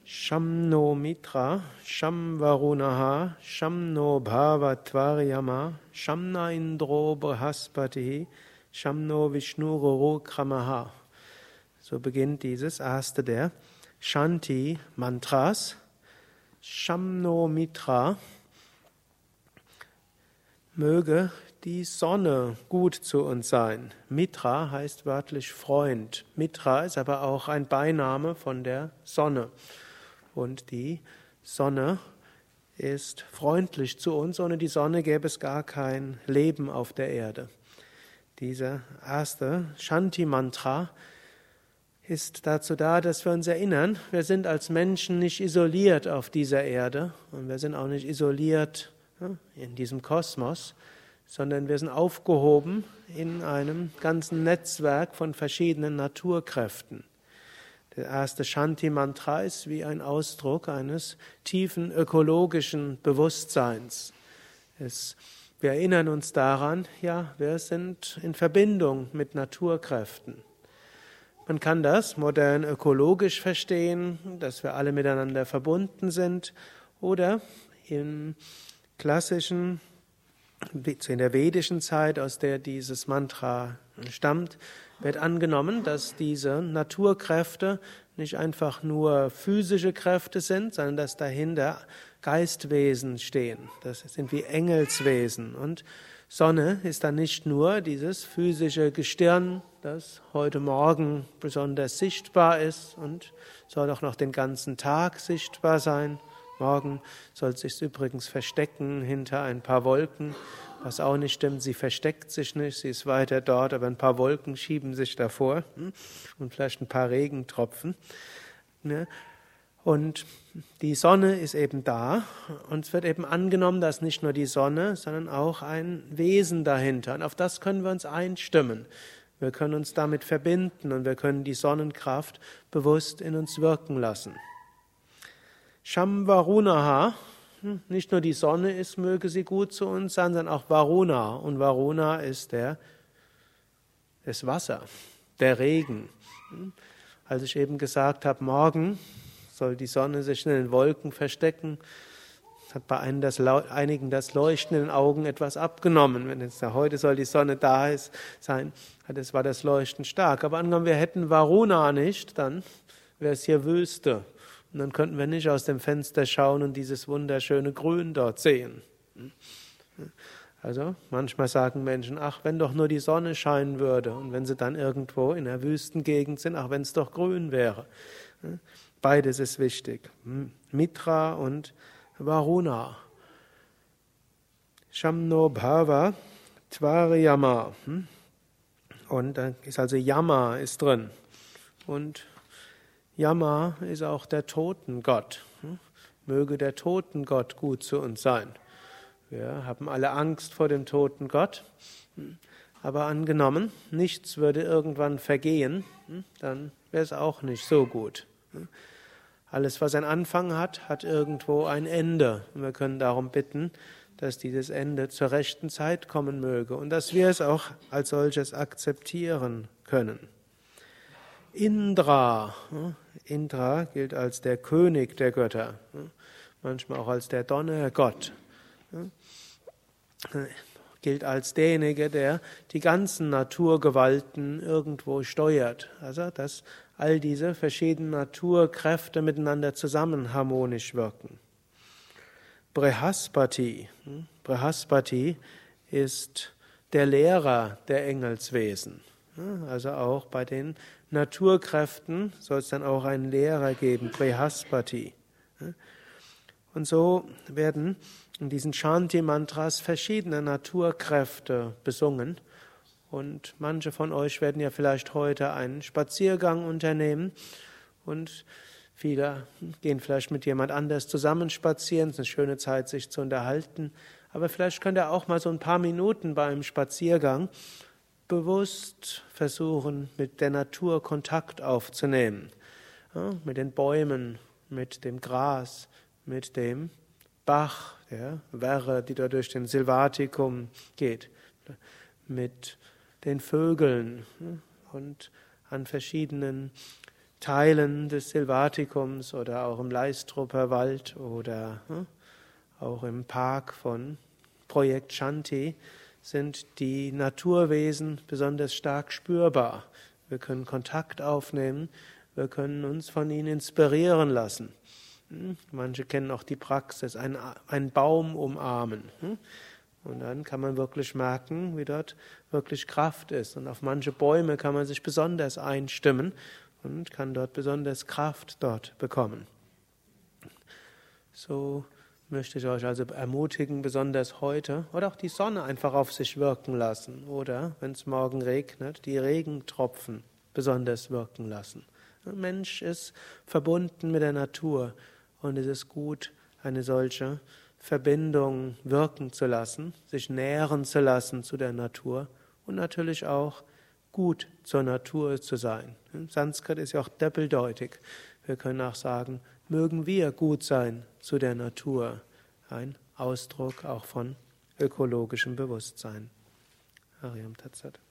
Sham no Mitra, Sham Varunaha, Sham no Bhavatvaryama, Sham na Indro Brihaspati, Sham no Vishnururu Kramaha. So beginnt dieses erste der Shanti-Mantras. Sham no Mitra, möge die Sonne gut zu uns sein. Mitra heißt wörtlich Freund. Mitra ist aber auch ein Beiname von der Sonne. Und die Sonne ist freundlich zu uns. Ohne die Sonne gäbe es gar kein Leben auf der Erde. Dieser erste Shanti-Mantra ist dazu da, dass wir uns erinnern, wir sind als Menschen nicht isoliert auf dieser Erde und wir sind auch nicht isoliert in diesem Kosmos, sondern wir sind aufgehoben in einem ganzen Netzwerk von verschiedenen Naturkräften. Der erste Shanti-Mantra ist wie ein Ausdruck eines tiefen ökologischen Bewusstseins. Wir erinnern uns daran, ja, wir sind in Verbindung mit Naturkräften. Man kann das modern ökologisch verstehen, dass wir alle miteinander verbunden sind, oder im klassischen, in der vedischen Zeit, aus der dieses Mantra stammt, wird angenommen, dass diese Naturkräfte nicht einfach nur physische Kräfte sind, sondern dass dahinter Geistwesen stehen. Das sind wie Engelswesen. Und Sonne ist dann nicht nur dieses physische Gestirn, das heute Morgen besonders sichtbar ist und soll auch noch den ganzen Tag sichtbar sein. Morgen soll es sich übrigens verstecken hinter ein paar Wolken, was auch nicht stimmt, sie versteckt sich nicht, sie ist weiter dort, aber ein paar Wolken schieben sich davor und vielleicht ein paar Regentropfen. Und die Sonne ist eben da und es wird eben angenommen, dass nicht nur die Sonne, sondern auch ein Wesen dahinter. Und auf das können wir uns einstimmen. Wir können uns damit verbinden und wir können die Sonnenkraft bewusst in uns wirken lassen. Sham Varunaha, nicht nur die Sonne ist, möge sie gut zu uns sein, sondern auch Varuna. Und Varuna ist das Wasser, der Regen. Als ich eben gesagt habe, morgen soll die Sonne sich in den Wolken verstecken, hat bei einigen das Leuchten in den Augen etwas abgenommen. Wenn jetzt heute soll die Sonne da sein, war das Leuchten stark. Aber angenommen, wir hätten Varuna nicht, dann wäre es hier Wüste. Und dann könnten wir nicht aus dem Fenster schauen und dieses wunderschöne Grün dort sehen. Also manchmal sagen Menschen, ach, wenn doch nur die Sonne scheinen würde und wenn sie dann irgendwo in der Wüstengegend sind, ach, wenn es doch grün wäre. Beides ist wichtig. Mitra und Varuna. Shamno Bhava Tvaryama. Und da ist also Yama ist drin. Und Yama ist auch der Totengott. Möge der Totengott gut zu uns sein. Wir haben alle Angst vor dem Totengott. Aber angenommen, nichts würde irgendwann vergehen, dann wäre es auch nicht so gut. Alles, was einen Anfang hat, hat irgendwo ein Ende. Und wir können darum bitten, dass dieses Ende zur rechten Zeit kommen möge und dass wir es auch als solches akzeptieren können. Indra. Indra gilt als der König der Götter, manchmal auch als der Donnergott. Gilt als derjenige, der die ganzen Naturgewalten irgendwo steuert. Also, dass all diese verschiedenen Naturkräfte miteinander zusammen harmonisch wirken. Brihaspati. Brihaspati ist der Lehrer der Engelswesen. Also auch bei den Naturkräften soll es dann auch einen Lehrer geben, Brihaspati. Und so werden in diesen Shanti-Mantras verschiedene Naturkräfte besungen. Und manche von euch werden ja vielleicht heute einen Spaziergang unternehmen und viele gehen vielleicht mit jemand anders zusammen spazieren. Es ist eine schöne Zeit, sich zu unterhalten. Aber vielleicht könnt ihr auch mal so ein paar Minuten bei einem Spaziergang bewusst versuchen, mit der Natur Kontakt aufzunehmen. Ja, mit den Bäumen, mit dem Gras, mit dem Bach, der Werre, die da durch den Silvaticum geht, mit den Vögeln und an verschiedenen Teilen des Silvaticums oder auch im Leistrupper Wald oder auch im Park von Projekt Shanti sind die Naturwesen besonders stark spürbar. Wir können Kontakt aufnehmen, wir können uns von ihnen inspirieren lassen. Manche kennen auch die Praxis, einen Baum umarmen. Und dann kann man wirklich merken, wie dort wirklich Kraft ist. Und auf manche Bäume kann man sich besonders einstimmen und kann dort besonders Kraft dort bekommen. So möchte ich euch also ermutigen, besonders heute, oder auch die Sonne einfach auf sich wirken lassen. Oder, wenn es morgen regnet, die Regentropfen besonders wirken lassen. Ein Mensch ist verbunden mit der Natur und es ist gut, eine solche Verbindung wirken zu lassen, sich nähren zu lassen zu der Natur und natürlich auch gut zur Natur zu sein. Sanskrit ist ja auch doppeldeutig. Wir können auch sagen, mögen wir gut sein zu der Natur. Ein Ausdruck auch von ökologischem Bewusstsein. Hariam Tat Sat.